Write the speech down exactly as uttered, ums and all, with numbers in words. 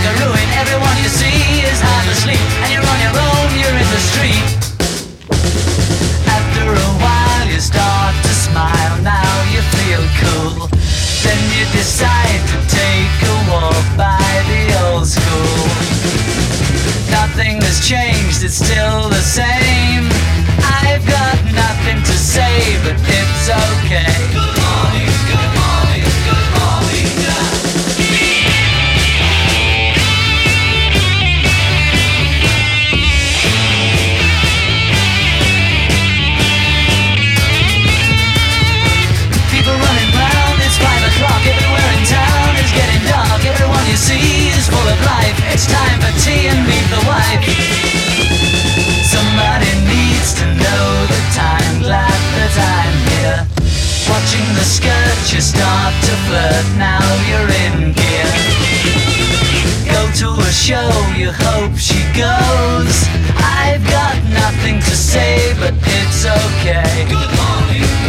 like a ruin. Everyone you see is half asleep, and you're on your own, you're in the street. After a while you start to smile, now you feel cool. Then you decide to take a walk by the old school. Nothing has changed, it's still the same. I've got nothing to say, but it's okay. Good morning, good morning, good morning, yeah. People running round, it's five o'clock. Everywhere in town is getting dark. Everyone you see is full of life. It's time for tea and meet the wife. Somebody needs to know that I'm glad that I'm here. Watching the skirt, you start to flirt, now you're in gear. Go to a show, you hope she goes. I've got nothing to say, but it's okay. Good morning.